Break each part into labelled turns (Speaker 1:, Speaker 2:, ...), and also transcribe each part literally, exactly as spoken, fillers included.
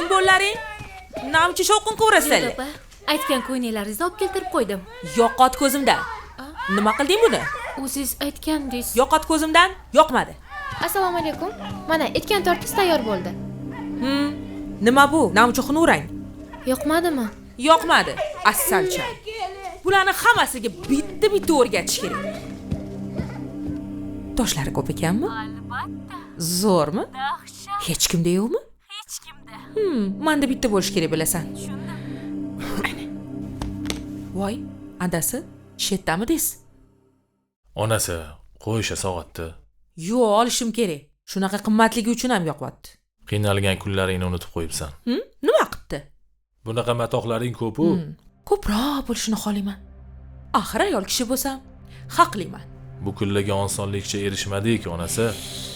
Speaker 1: Keling bo'llaring. Namchi shovqin ko'rasizlar.
Speaker 2: Yo'q, opa. Aytgan ko'ynaklaringizni olib keltirib qo'ydim.
Speaker 1: Yo'qot ko'zimdan. Nima qilding buni?
Speaker 2: O'zingiz aytgandingiz.
Speaker 1: Yo'qot ko'zimdan. Yo'qmadi.
Speaker 2: Assalomu alaykum. Mana etgan tortingiz tayyor bo'ldi.
Speaker 1: Hmm. Nima bu? Namchi xunurang.
Speaker 2: Yo'qmadimi?
Speaker 1: Yo'qmadi. Assalcha. Bularni hammasiga bitta-bitta o'rgatish kerak. Toshlari ko'p ekanmi?
Speaker 2: Albatta.
Speaker 1: Zo'rmi?
Speaker 2: Dahshat.
Speaker 1: Hech kimda yo'qmi?
Speaker 2: Hech kimda.
Speaker 1: Hmm, menda bitta bo'lish kerak bilasan.
Speaker 2: Tushundim.
Speaker 1: Voy, adasi, shetdami des?
Speaker 3: Onasi, qo'yisha sog'atdi.
Speaker 1: Yo'q, olishim kerak. Shunaqa qimmatligi uchun ham yo'qotdi.
Speaker 3: Qiynalgan kunlaringni unutib qo'yibsan.
Speaker 1: Hm? Nima qilibdi?
Speaker 3: Bunaqa matoqlaring ko'p-ku.
Speaker 1: Hmm. Ko'proq bo'lishini xohlayman. Axir ayol kishi bo'lsam, haqliman.
Speaker 3: Bu kunlarga osonlikcha erishmadik, onasi.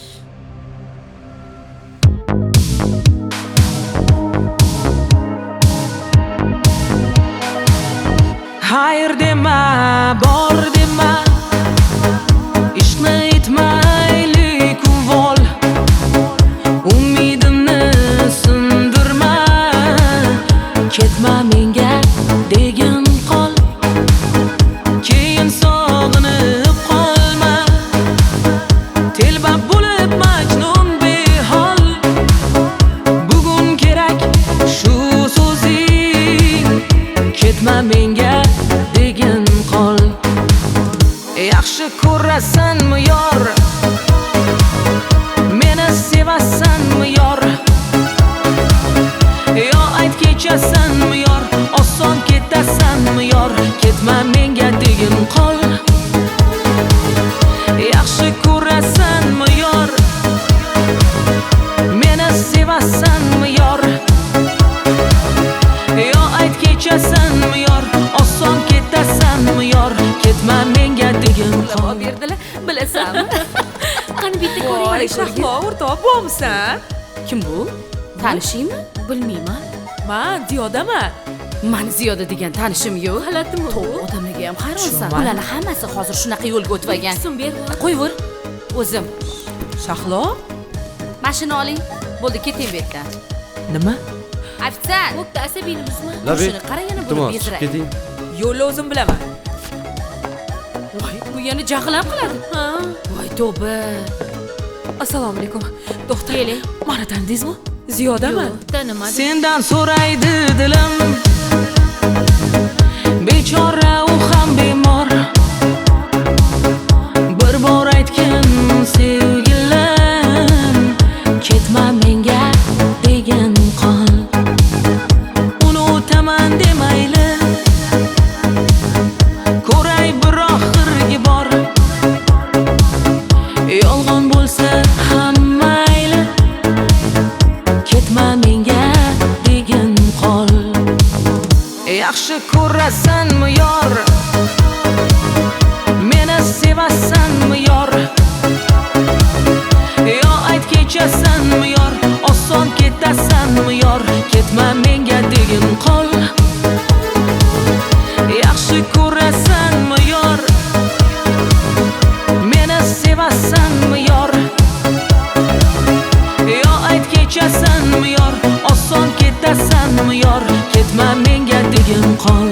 Speaker 4: Hayır dema, bor dema. Ishni aytmayli kuvol. Umidimni sindirma. Ketma menga degin qol. Keyin sog'inib qolma. Telbab bo'lib majnun behol. Bugun kerak shu so'zing. Ketma menga degin qol. Yaxshi ko'rasanmi yor? Meni sevasanmi yor? Yo ayt kechasanmi yor? Oson ketasanmi yor? Ketma menga degin qol. Yaxshi ko'rasanmi yor? Meni sevasanmi yor? Yo ayt kechasanmi yor? Oson ketasanmi yor? Ketma menga degin qol.
Speaker 1: Berdilar, bilasanmi?
Speaker 2: Qani bitta
Speaker 1: Voy,
Speaker 2: ko'ring.
Speaker 1: Shahlo o'rtoq bo'lmisan? Kim bu?
Speaker 5: Tanishingmi?
Speaker 2: Bilmayman.
Speaker 1: Men Ziyodaman.
Speaker 5: Mani Ziyoda degan tanishim yo'q.
Speaker 2: G'alatimi bu?
Speaker 5: Odamlarga ham hayronsan.
Speaker 1: Tushunmadim.
Speaker 5: Ularni hammasi hozir shunaqa yo'lga o'tvagan.
Speaker 2: So'm berma.
Speaker 5: Qo'yver. O'zim.
Speaker 1: Shahlo?
Speaker 5: Mashina oling. Bo'ldi, keting bu yerdan.
Speaker 1: Nima?
Speaker 5: Afsan.
Speaker 2: Bo'pti, asabiymizmi?
Speaker 5: Shuni qara yana buni bezrak.
Speaker 1: Yo'lni o'zim bilaman.
Speaker 5: Voy, bu yana jahlim qiladi.
Speaker 2: Ha.
Speaker 5: Voy, tavba.
Speaker 1: Assalomu alaykum. To'xta.
Speaker 2: Keling.
Speaker 1: Meni tanidingizmi? Ziyodaman.
Speaker 2: Yo'q, tanimadim.
Speaker 4: Sendan so'raydi dilim. Bechora u ham bemor. Bir bor aytgin sevgilim. Ketma menga degin qol. Unutaman demayli. Ko'ray bir oxirgi bor. Yolg'on bo'lsa ham mayli. Ketma menga degin qol. Yaxshi ko'rasanmi yor? Meni sevasanmi yor? Yo ayt kechasanmi yor? Oson ketasanmi yor? Ketma menga degin qol. Yaxshi ko'rasanmi yor? Meni sevasanmi yor? Yo ayt kechasanmi yor? Oson ketasanmi yor? Ketma menga degin qol.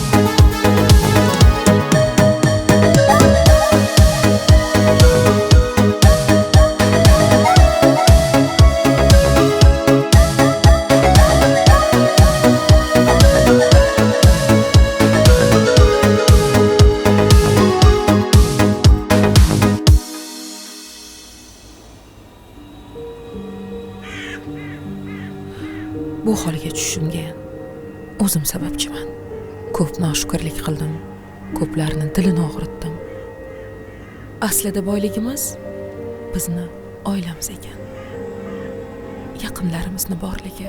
Speaker 1: Bu holga tushishimga o'zim sababchiman. Ko'p noshukrlik qildim. Ko'plarning dilini og'ritdim. Aslida boyligimiz bizni oilamiz ekan. Yaqinlarimizni borligi.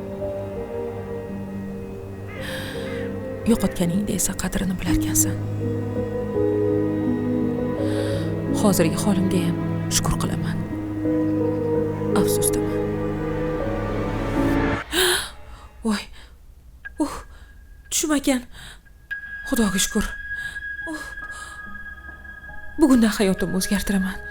Speaker 1: Yo'qotganingda esa qadrini bilarkansan. Hozirgi holimga ham shukr qilaman. Afsusdaman. Voy. Uh. Tushmagan. Xudoga shukr. Uh. Bugundan hayotimni o'zgartiraman.